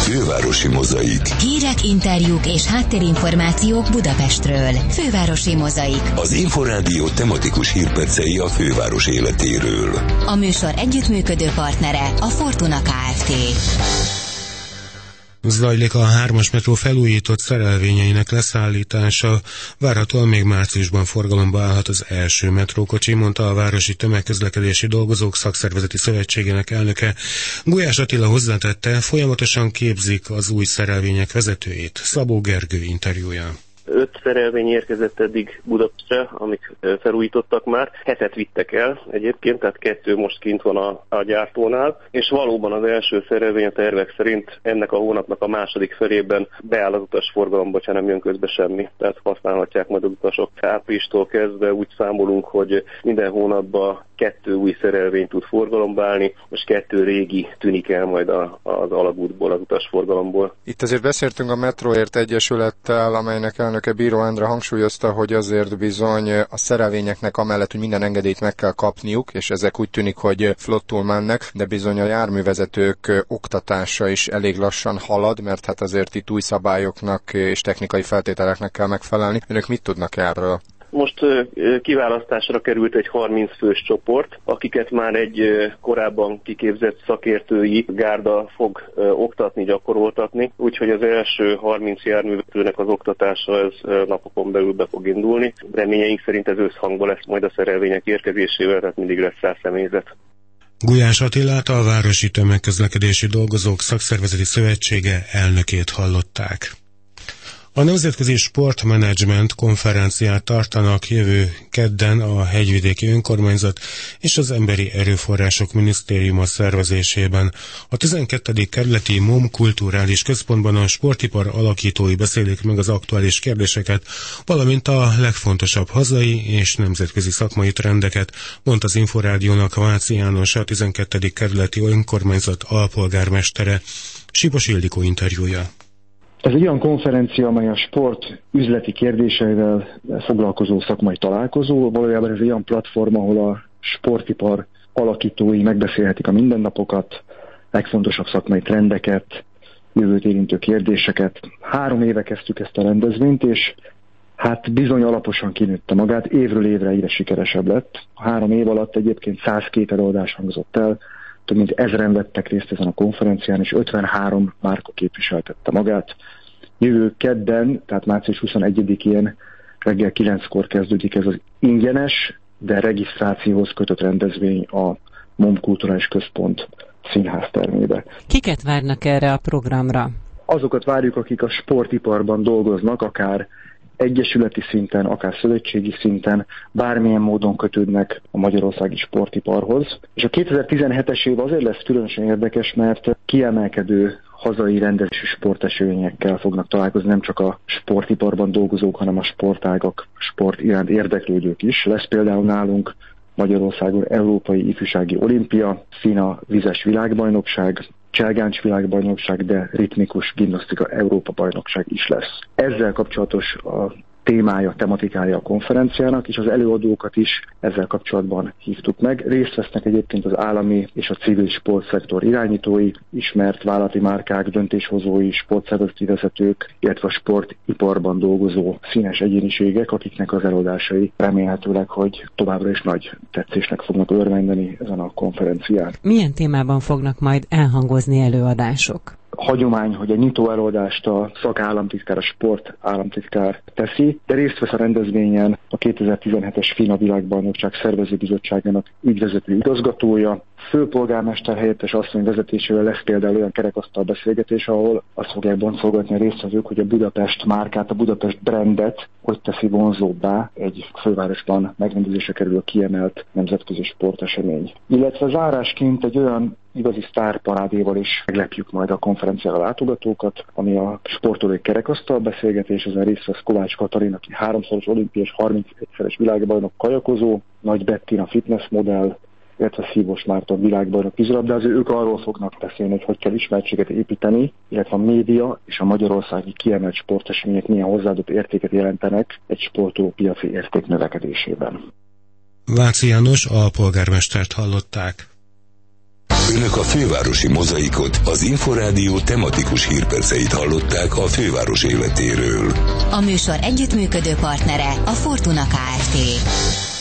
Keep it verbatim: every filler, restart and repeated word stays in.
Fővárosi Mozaik. Hírek, interjúk és háttérinformációk Budapestről. Fővárosi Mozaik. Az Inforádió tematikus hírpercei a főváros életéről. A műsor együttműködő partnere a Fortuna Kft. Zajlik a hármas metró felújított szerelvényeinek leszállítása. Várhatóan még márciusban forgalomba állhat az első metrókocsi, mondta a Városi Tömegközlekedési Dolgozók Szakszervezeti Szövetségének elnöke. Gulyás Attila hozzátette, folyamatosan képzik az új szerelvények vezetőit. Szabó Gergő interjúja. Öt szerelvény érkezett eddig Budapestre, amik felújítottak már. Hetet vittek el egyébként, tehát kettő most kint van a, a gyártónál. És valóban az első szerelvény a tervek szerint ennek a hónapnak a második felében beáll az utasforgalomba, ha nem jön közbe semmi. Tehát használhatják majd az utasok. Áprilistól kezdve úgy számolunk, hogy minden hónapban kettő új szerelvény tud forgalomba állni, most kettő régi tűnik el majd a, az alagútból, az utasforgalomból. Itt azért beszéltünk a Metróért Egyesülettel, amelynek elnöke Bíró Endre hangsúlyozta, hogy azért bizony a szerelvényeknek amellett, hogy minden engedélyt meg kell kapniuk, és ezek úgy tűnik, hogy flottul mennek, de bizony a járművezetők oktatása is elég lassan halad, mert hát azért itt új szabályoknak és technikai feltételeknek kell megfelelni. Önök mit tudnak erről? Most kiválasztásra került egy harminc fős csoport, akiket már egy korábban kiképzett szakértői gárda fog oktatni, gyakoroltatni, úgyhogy az első harminc járművezetőnek az oktatása ez napokon belül be fog indulni. Reményeink szerint ez összhangban lesz majd a szerelvények érkezésével, tehát mindig lesz rá személyzet. Gulyás Attilát, a Városi Tömegközlekedési Dolgozók Szakszervezeti Szövetsége elnökét hallották. A Nemzetközi Sportmenedzsment konferenciát tartanak jövő kedden a Hegyvidéki Önkormányzat és az Emberi Erőforrások Minisztériuma szervezésében. A tizenkettedik kerületi MOM kulturális központban a sportipar alakítói beszélik meg az aktuális kérdéseket, valamint a legfontosabb hazai és nemzetközi szakmai trendeket, mondta az Inforádiónak Váci János, a tizenkettedik kerületi önkormányzat alpolgármestere. Sipos Ildikó interjúja. Ez egy olyan konferencia, amely a sport üzleti kérdéseivel foglalkozó szakmai találkozó. Valójában ez egy olyan platform, ahol a sportipar alakítói megbeszélhetik a mindennapokat, legfontosabb szakmai trendeket, jövőt érintő kérdéseket. Három éve kezdtük ezt a rendezvényt, és hát bizony alaposan kinőtte magát, évről évre egyre sikeresebb lett. A három év alatt egyébként százkettő előadás hangzott el, több mint ezren vettek részt ezen a konferencián, és ötvenhárom márka képviseltette magát. Jövő kedden, tehát március huszonegyedikén reggel kilenckor kezdődik ez az ingyenes, de regisztrációhoz kötött rendezvény a MOM Kulturális Központ színháztermébe. Kiket várnak erre a programra? Azokat várjuk, akik a sportiparban dolgoznak, akár egyesületi szinten, akár szövetségi szinten, bármilyen módon kötődnek a magyarországi sportiparhoz. És a kétezer-tizenhetes év azért lesz különösen érdekes, mert kiemelkedő hazai rendezési sporteseményekkel fognak találkozni nem csak a sportiparban dolgozók, hanem a sportágak, sport iránt érdeklődők is. Lesz például nálunk Magyarországon Európai Ifjúsági Olimpia, Fina vizes világbajnokság, cselgáncs világbajnokság, de ritmikus gimnasztika Európa-bajnokság is lesz. Ezzel kapcsolatos a témája, tematikája a konferenciának, és az előadókat is ezzel kapcsolatban hívtuk meg. Részt vesznek egyébként az állami és a civil sportszektor irányítói, ismert vállalati márkák, döntéshozói, sportszervezeti vezetők, illetve a sportiparban dolgozó színes egyéniségek, akiknek az előadásai remélhetőleg, hogy továbbra is nagy tetszésnek fognak örvendeni ezen a konferencián. Milyen témában fognak majd elhangozni előadások? Hagyomány, hogy egy nyitó előadást a szakállamtitkár, a sport államtitkár teszi, de részt vesz a rendezvényen a kétezer-tizenhetes Fina világbajnokság szervezőbizottságának ügyvezető igazgatója. Főpolgármester helyettes asszony vezetésével lesz például olyan kerekasztal beszélgetés, ahol azt fogják boncolgatni a résztvevők, hogy a Budapest márkát, a Budapest brandet hogy teszi vonzóbbá egy fővárosban megrendezésre kerülő kiemelt nemzetközi sportesemény. Illetve zárásként egy olyan igazi sztárparádéval is meglepjük majd a konferenciára látogatókat, ami a sportolói kerekasztal beszélgetés, ezen részt vesz Kovács Katalin, aki háromszoros olimpiás, harmincegyszeres világbajnok kajakozó, Nagy Bettina fitness modell, illetve Szívos Márton világbajnok vízilabdázó. Ők arról fognak beszélni, hogy hogy kell ismertséget építeni, illetve a média és a magyarországi kiemelt sportesemények milyen hozzáadott értéket jelentenek egy sportoló piaci érték növekedésében. Váci János alpolgármestert hallották. Önök a fővárosi mozaikot, az Inforádió tematikus hírperceit hallották a főváros életéről. A műsor együttműködő partnere a Fortuna Kft.